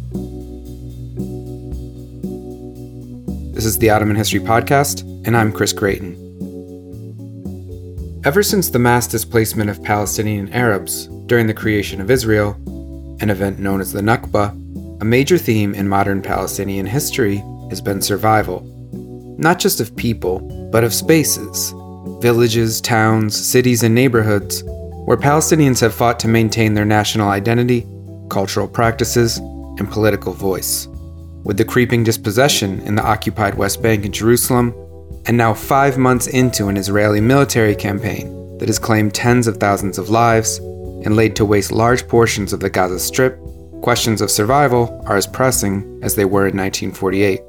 This is the Ottoman History Podcast, and I'm Chris Creighton. Ever since the mass displacement of Palestinian Arabs during the creation of Israel, an event known as the Nakba, a major theme in modern Palestinian history has been survival, not just of people, but of spaces, villages, towns, cities, and neighborhoods where Palestinians have fought to maintain their national identity, cultural practices, and political voice. With the creeping dispossession in the occupied West Bank and Jerusalem, and now 5 months into an Israeli military campaign that has claimed tens of thousands of lives and laid to waste large portions of the Gaza Strip, questions of survival are as pressing as they were in 1948.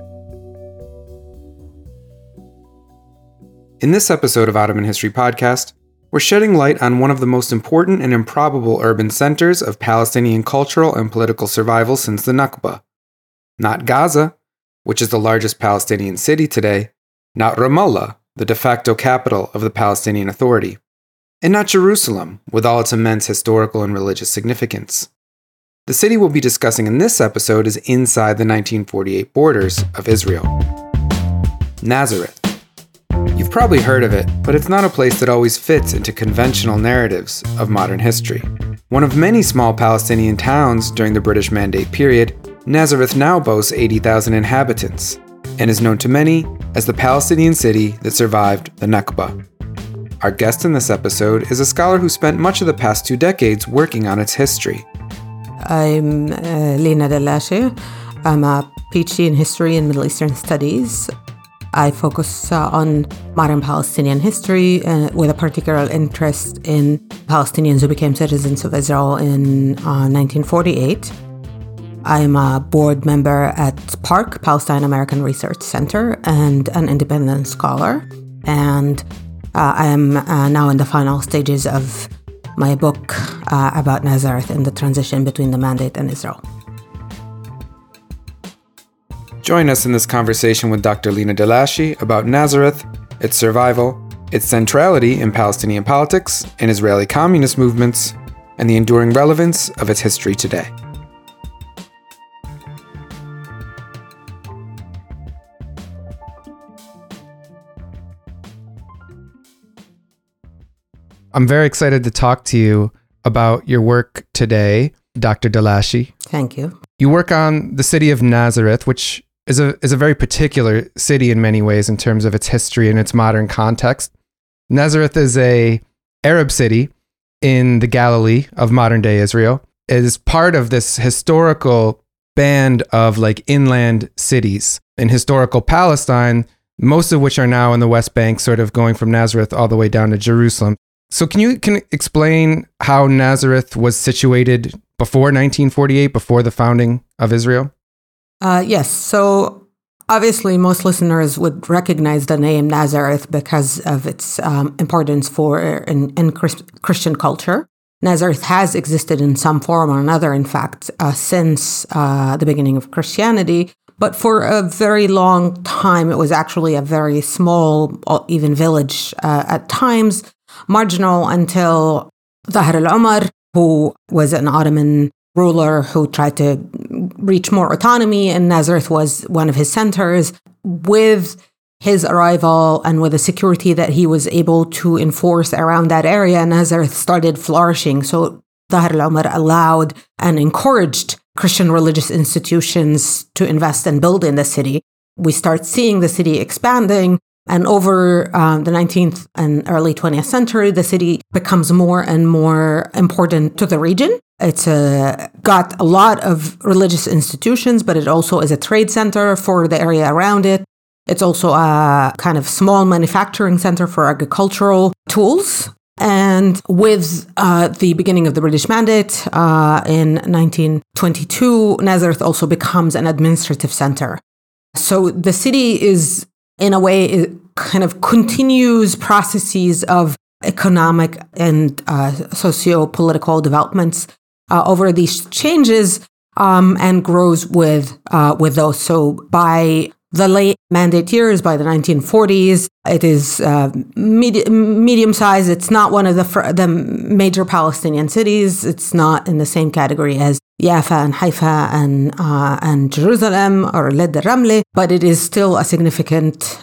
In this episode of Ottoman History Podcast, we're shedding light on one of the most important and improbable urban centers of Palestinian cultural and political survival since the Nakba. Not Gaza, which is the largest Palestinian city today, not Ramallah, the de facto capital of the Palestinian Authority, and not Jerusalem, with all its immense historical and religious significance. The city we'll be discussing in this episode is inside the 1948 borders of Israel. Nazareth. You've probably heard of it, but it's not a place that always fits into conventional narratives of modern history. One of many small Palestinian towns during the British Mandate period, Nazareth now boasts 80,000 inhabitants and is known to many as the Palestinian city that survived the Nakba. Our guest in this episode is a scholar who spent much of the past 2 decades working on its history. I'm Lina Dalashi. I'm a PhD in History and Middle Eastern Studies. I focus on modern Palestinian history with a particular interest in Palestinians who became citizens of Israel in 1948. I'm a board member at PARC, Palestine American Research Center, and an independent scholar. And I am now in the final stages of my book about Nazareth and the transition between the Mandate and Israel. Join us in this conversation with Dr. Lina Dalashi about Nazareth, its survival, its centrality in Palestinian politics and Israeli communist movements, and the enduring relevance of its history today. I'm very excited to talk to you about your work today, Dr. Dalashi. Thank you. You work on the city of Nazareth, which is a very particular city in many ways in terms of its history and its modern context. Nazareth is an Arab city in the Galilee of modern-day Israel. It is part of this historical band of inland cities in historical Palestine, most of which are now in the West Bank, sort of going from Nazareth all the way down to Jerusalem. So can you explain how Nazareth was situated before 1948, before the founding of Israel? Yes. So obviously most listeners would recognize the name Nazareth because of its importance in Christian culture. Nazareth has existed in some form or another, in fact, since the beginning of Christianity. But for a very long time, it was actually a very small, even village at times, marginal until Zahir al-Umar, who was an Ottoman ruler who tried to reach more autonomy, and Nazareth was one of his centers. With his arrival and with the security that he was able to enforce around that area, Nazareth started flourishing. So Zahir al-Umar allowed and encouraged Christian religious institutions to invest and build in the city. We start seeing the city expanding. And over the 19th and early 20th century, the city becomes more and more important to the region. It's got a lot of religious institutions, but it also is a trade center for the area around it. It's also a kind of small manufacturing center for agricultural tools. And with the beginning of the British Mandate in 1922, Nazareth also becomes an administrative center. So the city is, in a way, it kind of continues processes of economic and socio-political developments over these changes and grows with those. So by the late Mandate years, by the 1940s, it is medium-sized. It's not one of the major Palestinian cities. It's not in the same category as Jaffa and Haifa and Jerusalem, or Led Ramle, but it is still a significant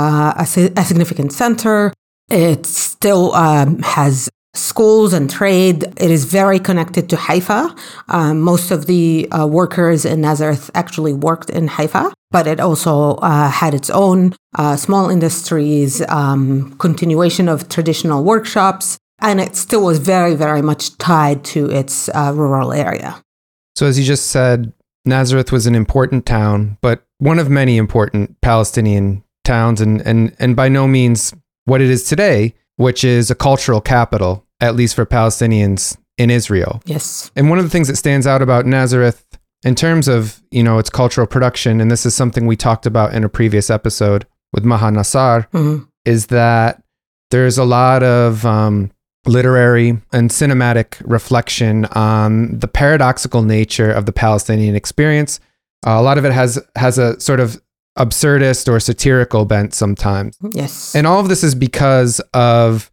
center. It still has schools and trade. It is very connected to Haifa. Most of the workers in Nazareth actually worked in Haifa, but it also had its own small industries, continuation of traditional workshops, and it still was very, very much tied to its rural area. So as you just said, Nazareth was an important town, but one of many important Palestinian towns, and by no means what it is today, which is a cultural capital, at least for Palestinians in Israel. Yes. And one of the things that stands out about Nazareth in terms of, its cultural production, and this is something we talked about in a previous episode with Maha Nassar, is that there's a lot of literary and cinematic reflection on the paradoxical nature of the Palestinian experience. A lot of it has a sort of absurdist or satirical bent sometimes. Yes. And all of this is because of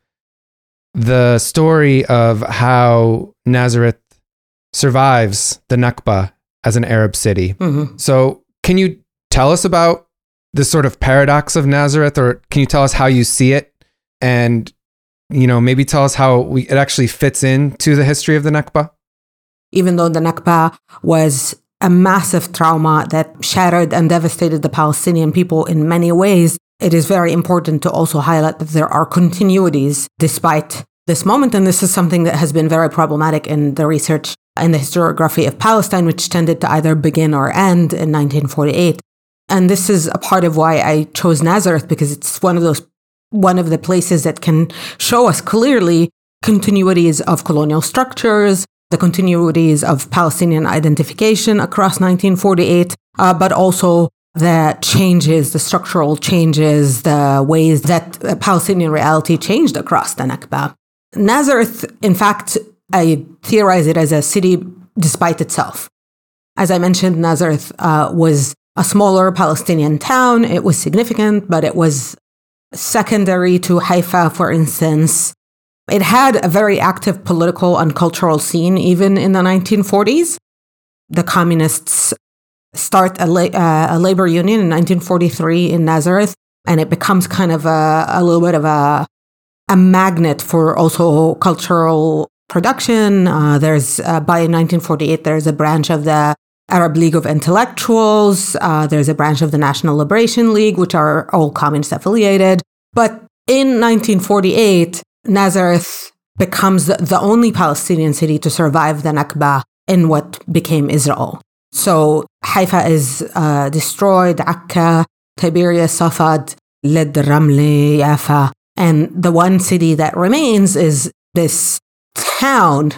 the story of how Nazareth survives the Nakba as an Arab city. So can you tell us about this sort of paradox of Nazareth, or can you tell us how you see it? And maybe tell us how it actually fits into the history of the Nakba? Even though the Nakba was a massive trauma that shattered and devastated the Palestinian people in many ways, it is very important to also highlight that there are continuities despite this moment. And this is something that has been very problematic in the research in the historiography of Palestine, which tended to either begin or end in 1948. And this is a part of why I chose Nazareth, because it's one of the places that can show us clearly continuities of colonial structures, the continuities of Palestinian identification across 1948, but also the changes, the structural changes, the ways that Palestinian reality changed across the Nakba. Nazareth, in fact, I theorize it as a city despite itself. As I mentioned, Nazareth was a smaller Palestinian town. It was significant, but it was secondary to Haifa, for instance. It had a very active political and cultural scene even in the 1940s. The communists start a labor union in 1943 in Nazareth, and it becomes kind of a little bit of a magnet for also cultural production. By 1948, there's a branch of the Arab League of Intellectuals. There's a branch of the National Liberation League, which are all communist affiliated. But in 1948, Nazareth becomes the only Palestinian city to survive the Nakba in what became Israel. So Haifa is destroyed, Akka, Tiberias, Safad, Led Ramle, Jaffa. And the one city that remains is this town.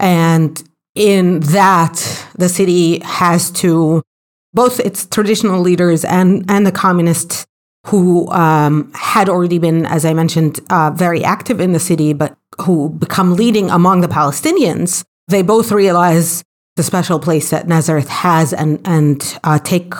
And in that, the city has to, both its traditional leaders and the communists who had already been, as I mentioned, very active in the city, but who become leading among the Palestinians, they both realize the special place that Nazareth has and take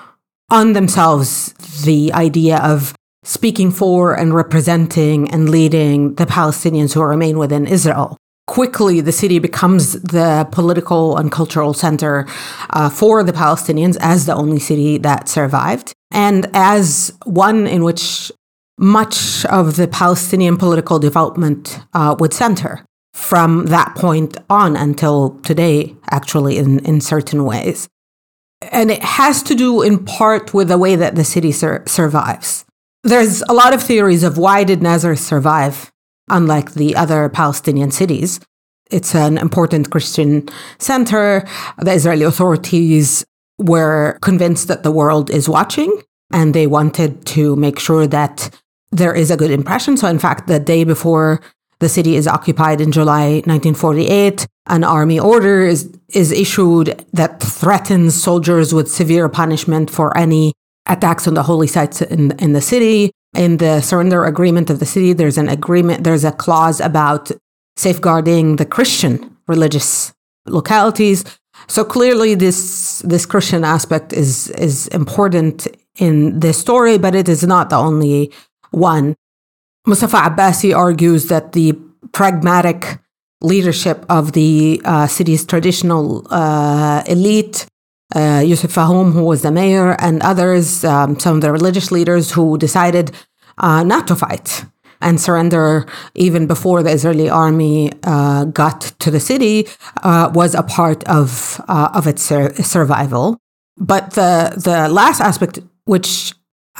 on themselves the idea of speaking for and representing and leading the Palestinians who remain within Israel. Quickly, the city becomes the political and cultural center for the Palestinians as the only city that survived, and as one in which much of the Palestinian political development would center from that point on until today, actually, in certain ways. And it has to do in part with the way that the city survives. There's a lot of theories of why did Nazareth survive, unlike the other Palestinian cities. It's an important Christian center. The Israeli authorities were convinced that the world is watching, and they wanted to make sure that there is a good impression. So in fact, the day before the city is occupied in July 1948, an army order is issued that threatens soldiers with severe punishment for any attacks on the holy sites in the city. In the surrender agreement of the city, there's a clause about safeguarding the Christian religious localities. So clearly this Christian aspect is important in this story, but it is not the only one. Mustafa Abbasi argues that the pragmatic leadership of the city's traditional elite, Yusuf Fahum, who was the mayor, and others, some of the religious leaders who decided not to fight and surrender even before the Israeli army got to the city, was a part of its survival. But the last aspect, which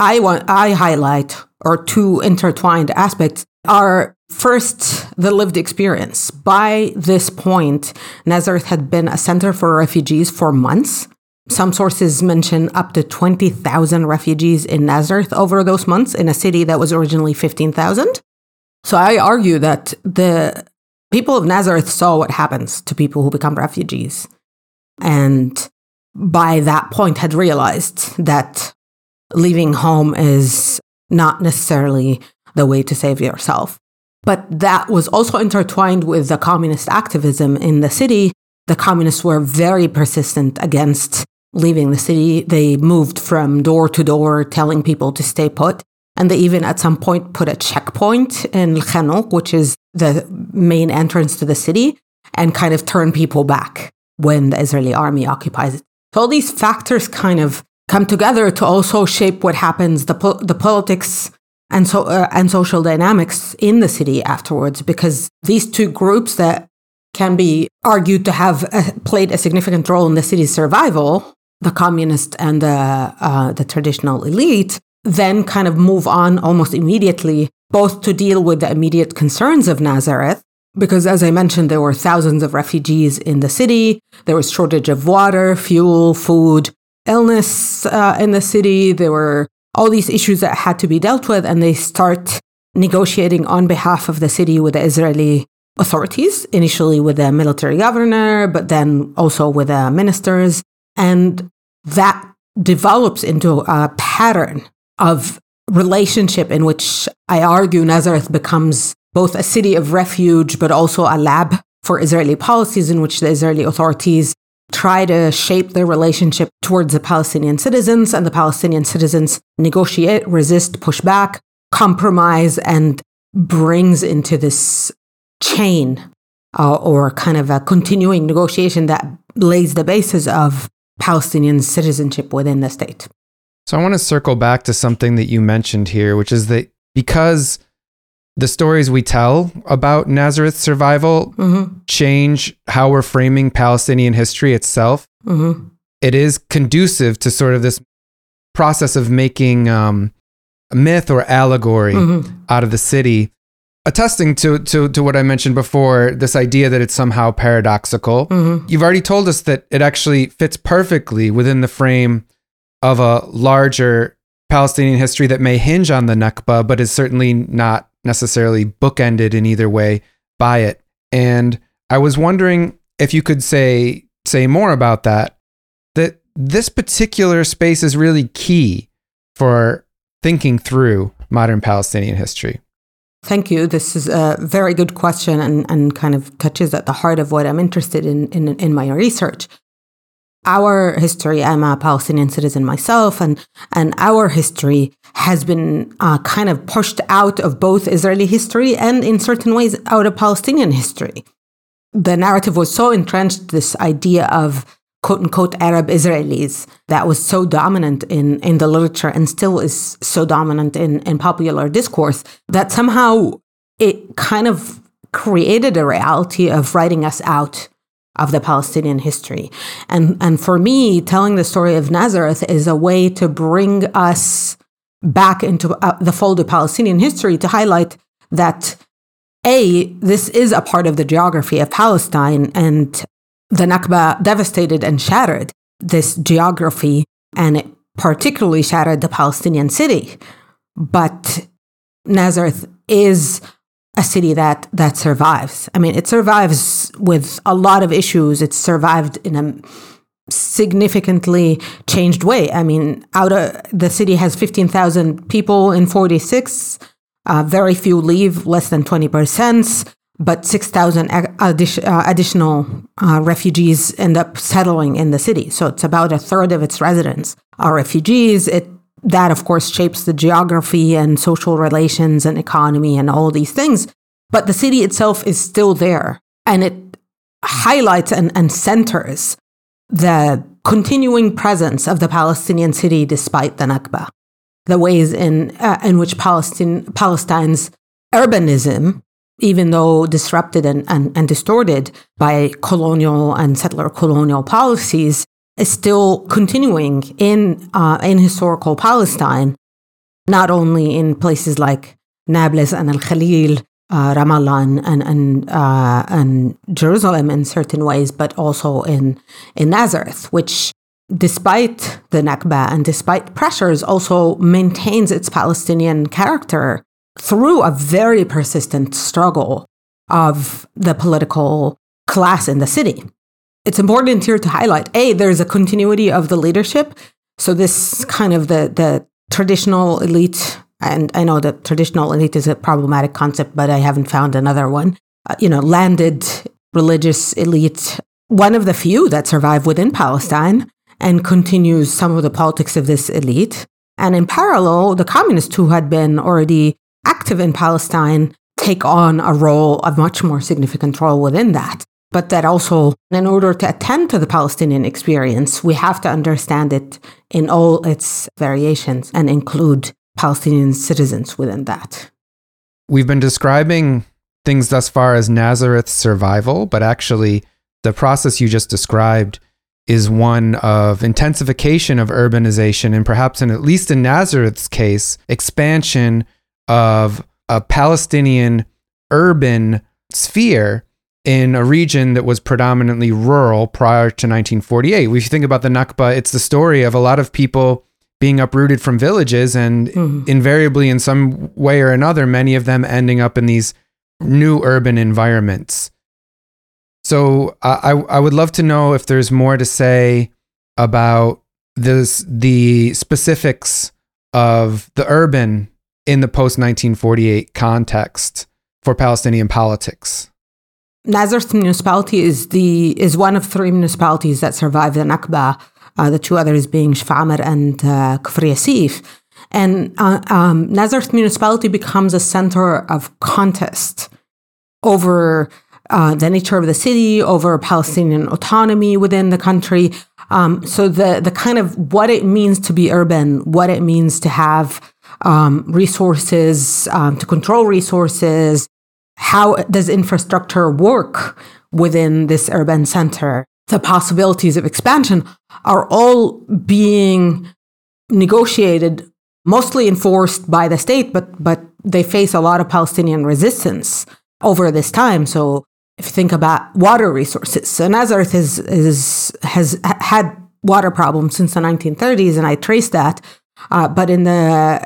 I highlight, or two intertwined aspects, are first the lived experience. By this point, Nazareth had been a center for refugees for months. Some sources mention up to 20,000 refugees in Nazareth over those months in a city that was originally 15,000. So I argue that the people of Nazareth saw what happens to people who become refugees. And by that point had realized that leaving home is not necessarily the way to save yourself. But that was also intertwined with the communist activism in the city. The communists were very persistent against leaving the city. They moved from door to door telling people to stay put. And they even at some point put a checkpoint in Khanouq, which is the main entrance to the city, and kind of turn people back when the Israeli army occupies it. So all these factors kind of come together to also shape what happens, the politics and social dynamics in the city afterwards, because these two groups that can be argued to have played a significant role in the city's survival, the communist and the traditional elite, then kind of move on almost immediately, both to deal with the immediate concerns of Nazareth, because as I mentioned, there were thousands of refugees in the city. There was shortage of water, fuel, food, illness in the city. There were all these issues that had to be dealt with, and they start negotiating on behalf of the city with the Israeli authorities, initially with the military governor, but then also with the ministers. And that develops into a pattern of relationship in which I argue Nazareth becomes both a city of refuge, but also a lab for Israeli policies in which the Israeli authorities try to shape their relationship towards the Palestinian citizens, and the Palestinian citizens negotiate, resist, push back, compromise, and brings into this chain or kind of a continuing negotiation that lays the basis of Palestinian citizenship within the state. So I want to circle back to something that you mentioned here, which is that because the stories we tell about Nazareth's survival change how we're framing Palestinian history itself, it is conducive to sort of this process of making a myth or allegory out of the city, attesting to what I mentioned before, this idea that it's somehow paradoxical. You've already told us that it actually fits perfectly within the frame of a larger Palestinian history that may hinge on the Nakba, but is certainly not necessarily bookended in either way by it. And I was wondering if you could say more about that this particular space is really key for thinking through modern Palestinian history. Thank you. This is a very good question and kind of touches at the heart of what I'm interested in my research. Our history, I'm a Palestinian citizen myself, and our history has been kind of pushed out of both Israeli history and in certain ways out of Palestinian history. The narrative was so entrenched, this idea of quote-unquote Arab Israelis, that was so dominant in the literature and still is so dominant in popular discourse, that somehow it kind of created a reality of writing us out of the Palestinian history. And for me, telling the story of Nazareth is a way to bring us back into the fold of Palestinian history, to highlight that, this is a part of the geography of Palestine, and the Nakba devastated and shattered this geography, and it particularly shattered the Palestinian city. But Nazareth is a city that survives. I mean, it survives with a lot of issues. It's survived in a significantly changed way. I mean, the city has 15,000 people in 46. Very few leave, less than 20%. But 6,000 additional refugees end up settling in the city. So it's about a third of its residents are refugees. That, of course, shapes the geography and social relations and economy and all these things. But the city itself is still there. And it highlights and centers the continuing presence of the Palestinian city despite the Nakba, the ways in which Palestine's urbanism, even though disrupted and distorted by colonial and settler colonial policies, is still continuing in historical Palestine, not only in places like Nablus and Al-Khalil, Ramallah and Jerusalem in certain ways, but also in Nazareth, which, despite the Nakba and despite pressures, also maintains its Palestinian character through a very persistent struggle of the political class in the city. It's important here to highlight, there's a continuity of the leadership. So this kind of the traditional elite, and I know that traditional elite is a problematic concept, but I haven't found another one, landed religious elite, one of the few that survive within Palestine and continues some of the politics of this elite. And in parallel, the communists who had been already active in Palestine take on a much more significant role within that. But that also, in order to attend to the Palestinian experience, we have to understand it in all its variations and include Palestinian citizens within that. We've been describing things thus far as Nazareth's survival, but actually the process you just described is one of intensification of urbanization and perhaps, at least in Nazareth's case, expansion of a Palestinian urban sphere in a region that was predominantly rural prior to 1948. If you think about the Nakba, it's the story of a lot of people being uprooted from villages and invariably in some way or another, many of them ending up in these new urban environments. So I would love to know if there's more to say about the specifics of the urban in the post-1948 context for Palestinian politics. Nazareth municipality is one of three municipalities that survived the Nakba, the two others being Shafamar and Kfar Yassif. And Nazareth municipality becomes a center of contest over the nature of the city, over Palestinian autonomy within the country. So the kind of what it means to be urban, what it means to have resources, to control resources, how does infrastructure work within this urban center? The possibilities of expansion are all being negotiated, mostly enforced by the state, but they face a lot of Palestinian resistance over this time. So if you think about water resources, so Nazareth has had water problems since the 1930s, and I trace that. But in the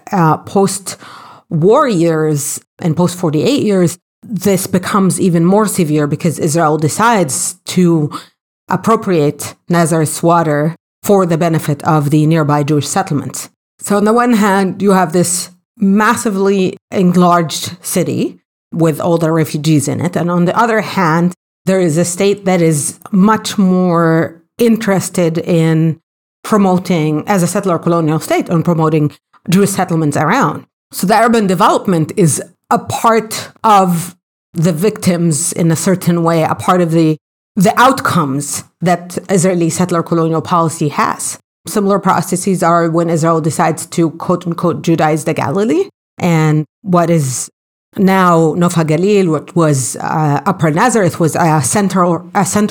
post-war years and post-48 years, this becomes even more severe because Israel decides to appropriate Nazareth's water for the benefit of the nearby Jewish settlements. So on the one hand, you have this massively enlarged city with all the refugees in it. And on the other hand, there is a state that is much more interested in promoting, as a settler colonial state, on promoting Jewish settlements around. So the urban development is a part of the victims in a certain way, a part of the outcomes that Israeli settler colonial policy has. Similar processes are when Israel decides to quote-unquote Judaize the Galilee, and what is now Nof HaGalil, what was Upper Nazareth, was a central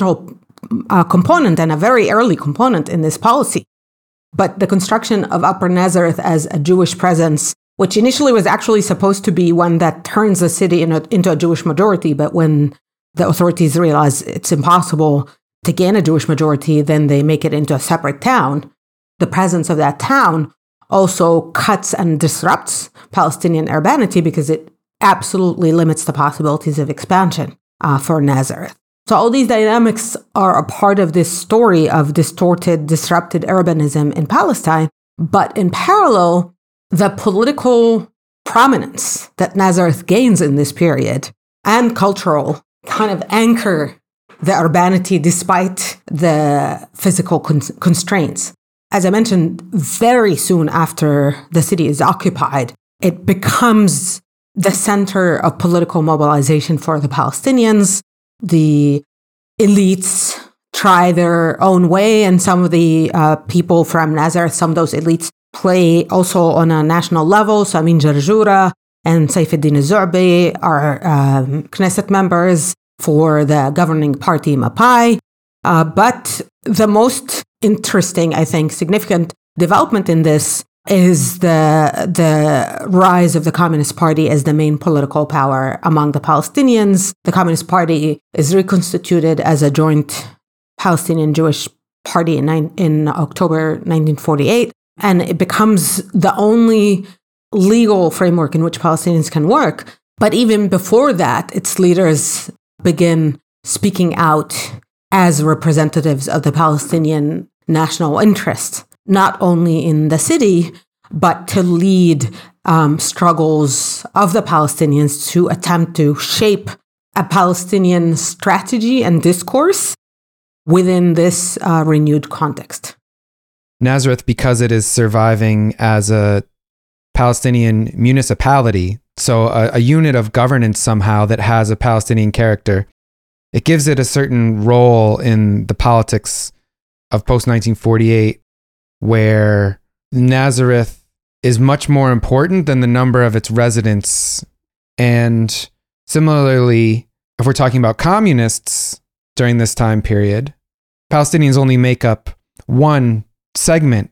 component and a very early component in this policy. But the construction of Upper Nazareth as a Jewish presence, which initially was actually supposed to be one that turns the city into a Jewish majority, but when the authorities realize it's impossible to gain a Jewish majority, then they make it into a separate town. The presence of that town also cuts and disrupts Palestinian urbanity because it absolutely limits the possibilities of expansion for Nazareth. So all these dynamics are a part of this story of distorted, disrupted urbanism in Palestine. But in parallel, the political prominence that Nazareth gains in this period and cultural kind of anchor the urbanity despite the physical constraints. As I mentioned, very soon after the city is occupied, it becomes the center of political mobilization for the Palestinians. the elites try their own way, and some of the people from Nazareth, some of those elites play also on a national level. So Amin Jarjura and Saifuddin al-Zu'bi are Knesset members for the governing party Mapai. But the most interesting, I think, significant development in this is the rise of the Communist Party as the main political power among the Palestinians. The Communist Party is reconstituted as a joint Palestinian-Jewish party in October 1948, and it becomes the only legal framework in which Palestinians can work. But even before that, its leaders begin speaking out as representatives of the Palestinian national interest, not only in the city, but to lead struggles of the Palestinians to attempt to shape a Palestinian strategy and discourse within this renewed context. Nazareth, because it is surviving as a Palestinian municipality, so a unit of governance somehow that has a Palestinian character, it gives it a certain role in the politics of post-1948, where Nazareth is much more important than the number of its residents. And similarly, if we're talking about communists during this time period, Palestinians only make up one segment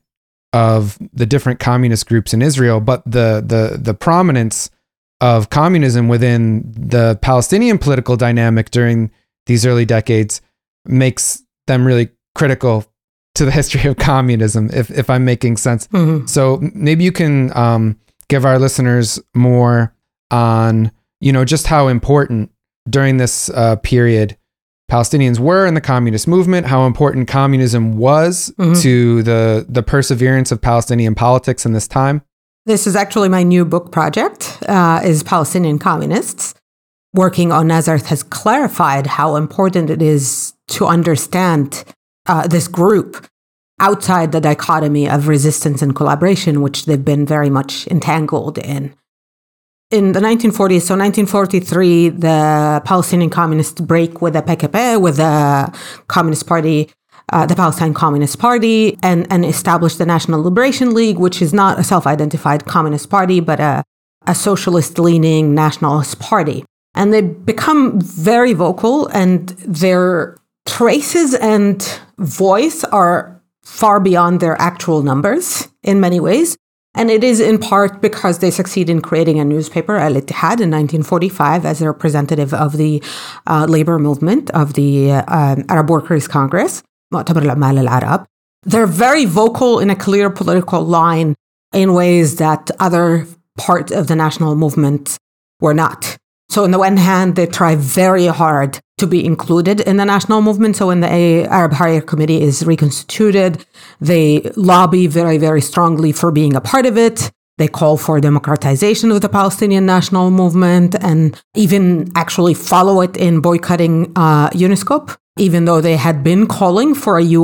of the different communist groups in Israel, but the prominence of communism within the Palestinian political dynamic during these early decades makes them really critical to the history of communism, if I'm making sense. Mm-hmm. So maybe you can give our listeners more on, just how important during this period Palestinians were in the communist movement, how important communism was to the perseverance of Palestinian politics in this time. This is actually my new book project, is Palestinian Communists. Working on Nazareth has clarified how important it is to understand this group outside the dichotomy of resistance and collaboration, which they've been very much entangled in. In the 1940s, so 1943, the Palestinian communists break with the PKP, with the Communist Party, the Palestine Communist Party, and establish the National Liberation League, which is not a self-identified communist party, but a socialist-leaning nationalist party. And they become very vocal, and their traces and voice are far beyond their actual numbers in many ways. And it is in part because they succeed in creating a newspaper, Al-Ittihad, in 1945 as a representative of the labor movement of the Arab Workers' Congress, Mu'tamar al-Ummal al-Arab. They're very vocal in a clear political line in ways that other parts of the national movement were not. So on the one hand, they try very hard to be included in the national movement. So when the Arab Hariri Committee is reconstituted, they lobby very, very strongly for being a part of it. They call for democratization of the Palestinian national movement and even actually follow it in boycotting UNISCOP, even though they had been calling for a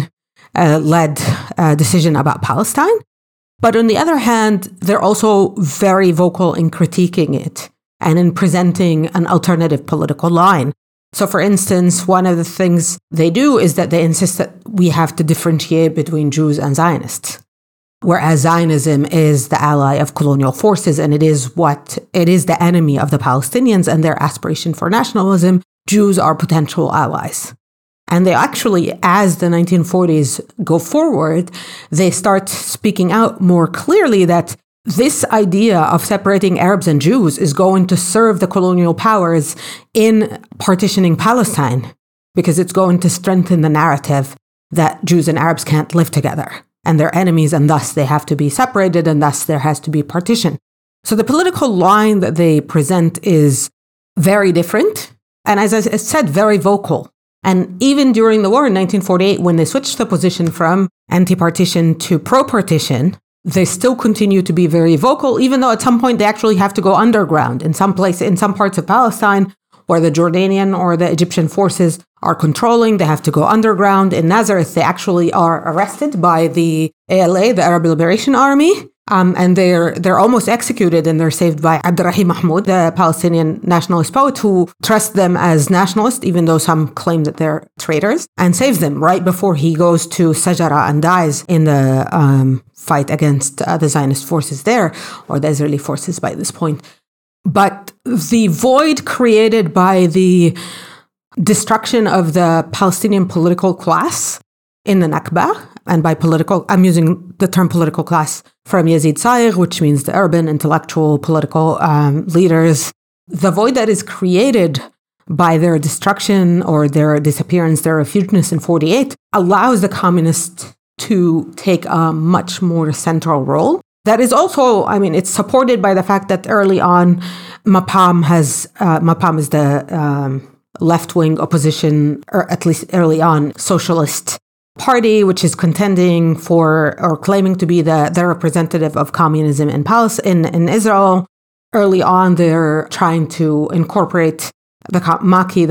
UN-led decision about Palestine. But on the other hand, they're also very vocal in critiquing it and in presenting an alternative political line. So, for instance, one of the things they do is that they insist that we have to differentiate between Jews and Zionists, whereas Zionism is the ally of colonial forces, and it is the enemy of the Palestinians and their aspiration for nationalism. Jews are potential allies. And they actually, as the 1940s go forward, they start speaking out more clearly that this idea of separating Arabs and Jews is going to serve the colonial powers in partitioning Palestine, because it's going to strengthen the narrative that Jews and Arabs can't live together and they're enemies, and thus they have to be separated, and thus there has to be partition. So the political line that they present is very different, and as I said, very vocal. And even during the war in 1948, when they switched the position from anti-partition to pro-partition, they still continue to be very vocal, even though at some point they actually have to go underground in some parts of Palestine where the Jordanian or the Egyptian forces are controlling. They have to go underground. In Nazareth, they actually are arrested by the ALA, the Arab Liberation Army, And they're almost executed, and they're saved by Abdurrahim Mahmoud, the Palestinian nationalist poet, who trusts them as nationalists, even though some claim that they're traitors, and saves them right before he goes to Sajara and dies in the fight against the Zionist forces there, or the Israeli forces by this point. But the void created by the destruction of the Palestinian political class in the Nakba, and by political, I'm using the term political class from Yazid Saigh, which means the urban, intellectual, political leaders. The void that is created by their destruction or their disappearance, their refugeness in 1948, allows the communists to take a much more central role. That is also, it's supported by the fact that early on, Mapam is the left-wing opposition, or at least early on, socialist party, which is contending for or claiming to be the representative of communism in Israel. Early on, they're trying to incorporate the Maki,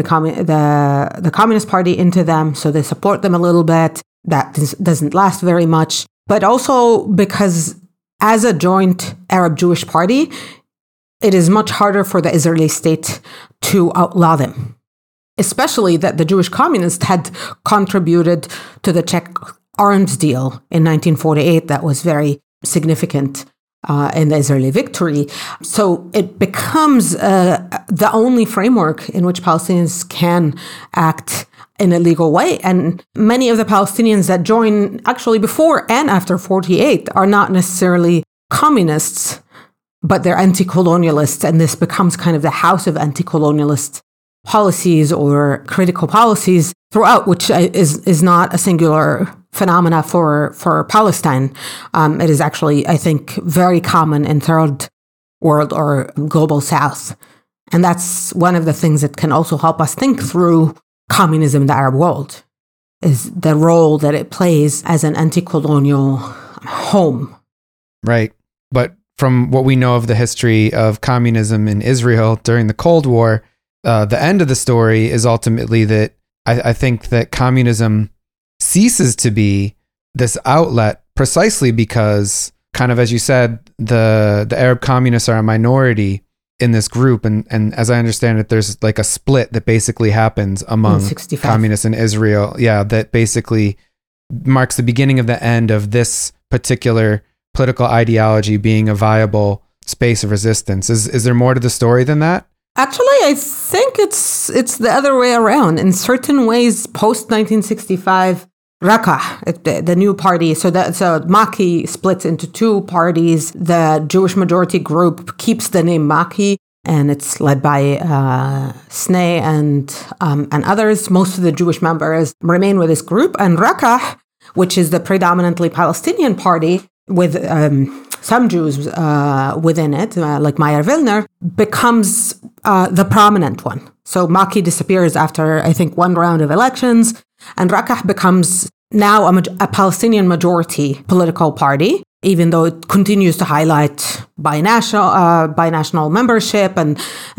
the Communist Party, into them, so they support them a little bit. That doesn't last very much. But also because as a joint Arab-Jewish party, it is much harder for the Israeli state to outlaw them. Especially that the Jewish communists had contributed to the Czech arms deal in 1948 that was very significant in the Israeli victory. So it becomes the only framework in which Palestinians can act in a legal way. And many of the Palestinians that join actually before and after 48 are not necessarily communists, but they're anti-colonialists. And this becomes kind of the house of anti-colonialist policies or critical policies throughout, which is not a singular phenomena for Palestine. It is actually, I think, very common in third world or global south. And that's one of the things that can also help us think through communism in the Arab world, is the role that it plays as an anti-colonial home. Right. But from what we know of the history of communism in Israel during the Cold War, the end of the story is ultimately that I think that communism ceases to be this outlet precisely because, kind of as you said, the Arab communists are a minority in this group. And as I understand it, there's like a split that basically happens among communists in Israel. Yeah, that basically marks the beginning of the end of this particular political ideology being a viable space of resistance. Is there more to the story than that? Actually, I think it's the other way around. In certain ways, post-1965, Raqqa, the new party, so Maki splits into two parties. The Jewish majority group keeps the name Maki, and it's led by Sneh and others. Most of the Jewish members remain with this group. And Raqqa, which is the predominantly Palestinian party, with some Jews within it, like Meyer Wilner, becomes the prominent one. So Maki disappears after, I think, one round of elections, and Raqqa becomes now a Palestinian majority political party, even though it continues to highlight binational membership and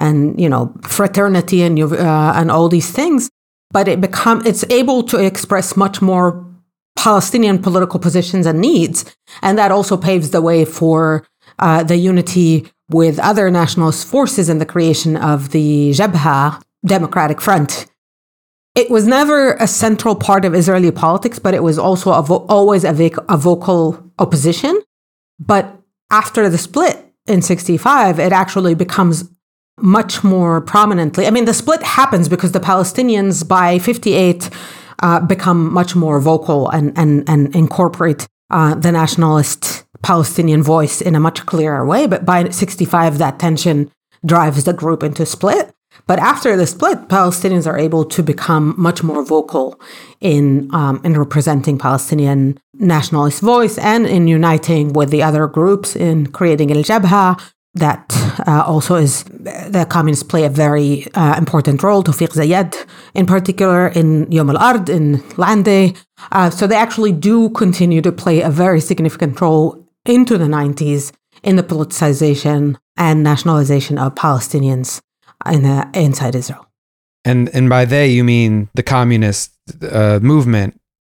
fraternity and all these things. But it's able to express much more Palestinian political positions and needs. And that also paves the way for the unity with other nationalist forces and the creation of the Jabha, Democratic Front. It was never a central part of Israeli politics, but it was also always a vocal opposition. But after the split in 1965, it actually becomes much more prominently. The split happens because the Palestinians by 1958 become much more vocal and incorporate the nationalist Palestinian voice in a much clearer way. But by 1965, that tension drives the group into split. But after the split, Palestinians are able to become much more vocal in representing Palestinian nationalist voice and in uniting with the other groups in creating El Jabha. That also is, the communists play a very important role, Tawfiq Zayed in particular, in Yom al-Ard, in Land Day. So they actually do continue to play a very significant role into the 90s in the politicization and nationalization of Palestinians inside Israel. And by they, you mean the communist movement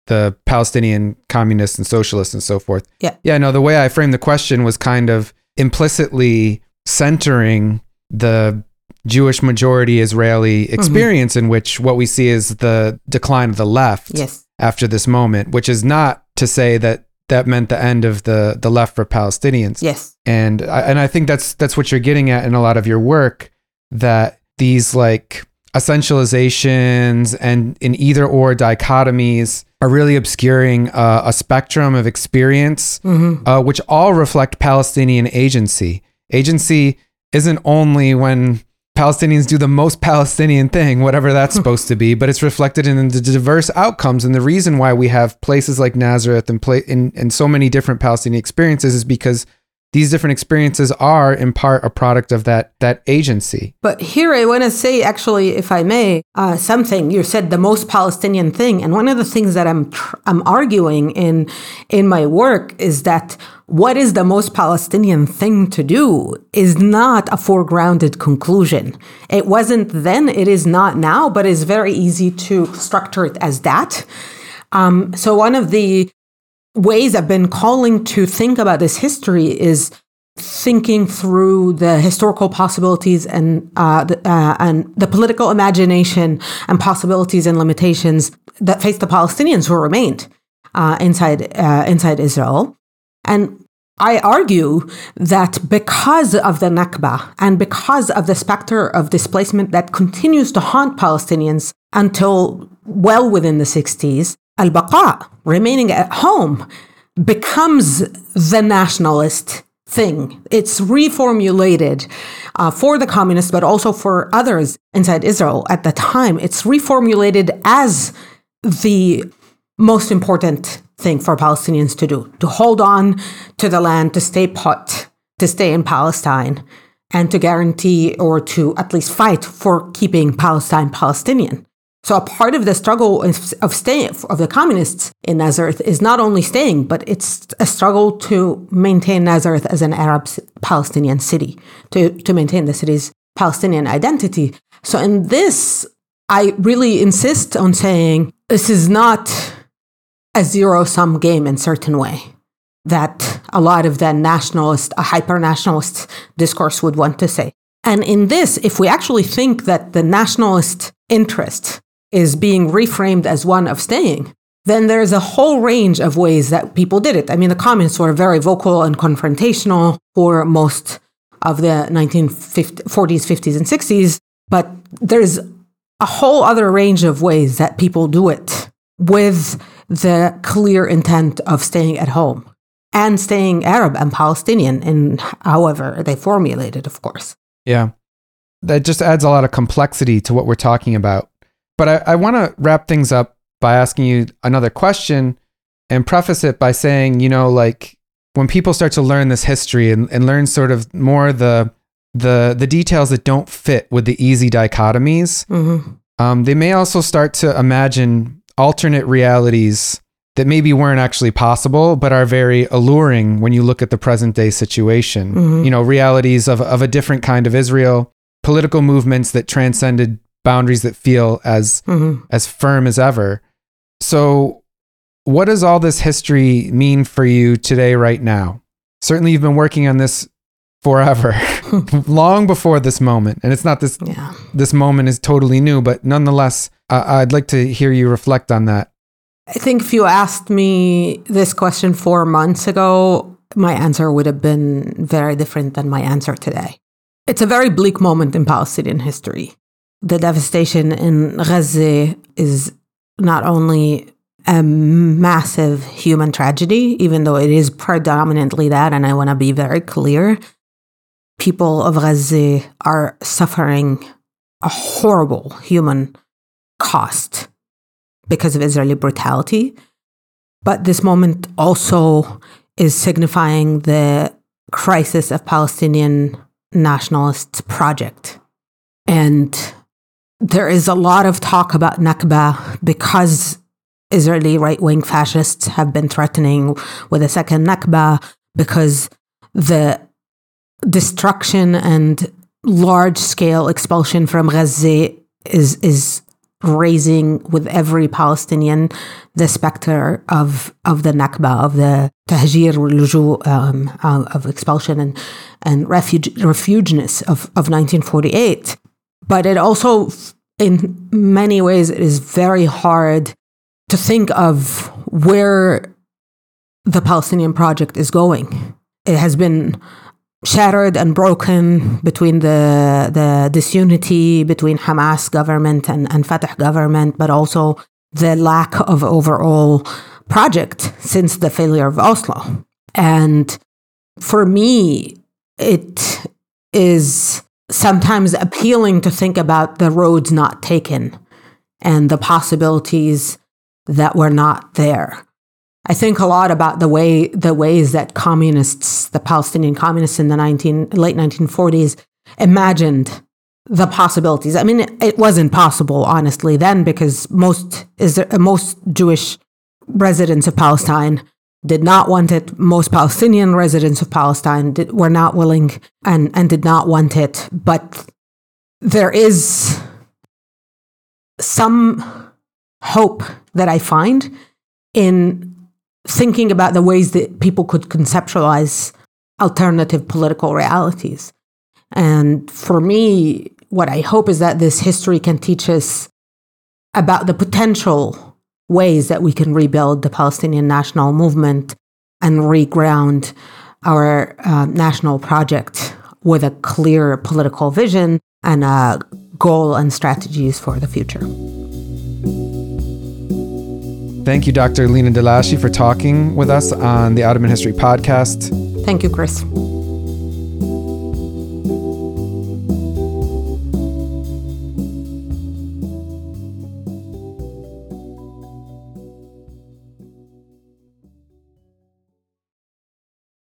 the Palestinian communists and socialists and so forth. Yeah. Yeah, no, the way I framed the question was kind of implicitly centering the Jewish majority Israeli experience in which what we see is the decline of the left after this moment, which is not to say that that meant the end of the left for Palestinians. Yes. And I think that's what you're getting at in a lot of your work, that these like essentializations and in either or dichotomies are really obscuring a spectrum of experience, which all reflect Palestinian agency. Agency isn't only when Palestinians do the most Palestinian thing, whatever that's supposed to be, but it's reflected in the diverse outcomes. And the reason why we have places like Nazareth and so many different Palestinian experiences is because these different experiences are in part a product of that agency. But here I want to say, actually, if I may, something. You said the most Palestinian thing. And one of the things that I'm arguing in my work is that what is the most Palestinian thing to do is not a foregrounded conclusion. It wasn't then, it is not now, but it's very easy to structure it as that. So one of the ways I've been calling to think about this history is thinking through the historical possibilities and the political imagination and possibilities and limitations that face the Palestinians who remained inside Israel. And I argue that because of the Nakba and because of the specter of displacement that continues to haunt Palestinians until well within the 60s, al-Baqa, remaining at home, becomes the nationalist thing. It's reformulated for the communists, but also for others inside Israel at the time. It's reformulated as the most important thing for Palestinians to do, to hold on to the land, to stay put, to stay in Palestine, and to guarantee or to at least fight for keeping Palestine Palestinian. So a part of the struggle of the communists in Nazareth is not only staying, but it's a struggle to maintain Nazareth as an Arab Palestinian city, to maintain the city's Palestinian identity. So in this, I really insist on saying this is not a zero-sum game in a certain way that a lot of the nationalist, a hyper-nationalist discourse would want to say. And in this, if we actually think that the nationalist interest is being reframed as one of staying, then there's a whole range of ways that people did it. I mean, the communists were very vocal and confrontational for most of the 1940s, 50s, and 60s, but there's a whole other range of ways that people do it with the clear intent of staying at home and staying Arab and Palestinian in however they formulate it, of course. Yeah, that just adds a lot of complexity to what we're talking about. But I want to wrap things up by asking you another question and preface it by saying, like when people start to learn this history and learn sort of more the details that don't fit with the easy dichotomies, they may also start to imagine alternate realities that maybe weren't actually possible, but are very alluring when you look at the present day situation. Realities of a different kind of Israel, political movements that transcended boundaries that feel as firm as ever. So what does all this history mean for you today, right now? Certainly you've been working on this forever, long before this moment. And it's not this moment is totally new, but nonetheless, I'd like to hear you reflect on that. I think if you asked me this question 4 months ago, my answer would have been very different than my answer today. It's a very bleak moment in Palestinian history. The devastation in Gaza is not only a massive human tragedy, even though it is predominantly that, and I want to be very clear. People of Gaza are suffering a horrible human cost because of Israeli brutality. But this moment also is signifying the crisis of Palestinian nationalist project. And there is a lot of talk about Nakba because Israeli right-wing fascists have been threatening with a second Nakba, because the destruction and large-scale expulsion from Gaza is raising with every Palestinian the specter of the Nakba, of the tahjir, of expulsion and refugeness of 1948. But it also, in many ways, it is very hard to think of where the Palestinian project is going. It has been shattered and broken between the disunity between Hamas government and Fatah government, but also the lack of overall project since the failure of Oslo. And for me, it is sometimes appealing to think about the roads not taken and the possibilities that were not there. I think a lot about the ways that communists, the Palestinian communists in the late 1940s, imagined the possibilities. I mean, it wasn't possible, honestly, then, because most Jewish residents of Palestine did not want it. Most Palestinian residents of Palestine were not willing and did not want it. But there is some hope that I find in thinking about the ways that people could conceptualize alternative political realities. And for me, what I hope is that this history can teach us about the potential ways that we can rebuild the Palestinian national movement and reground our national project with a clear political vision and a goal and strategies for the future. Thank you, Dr. Lina Delachi, for talking with us on the Ottoman History Podcast. Thank you, Chris.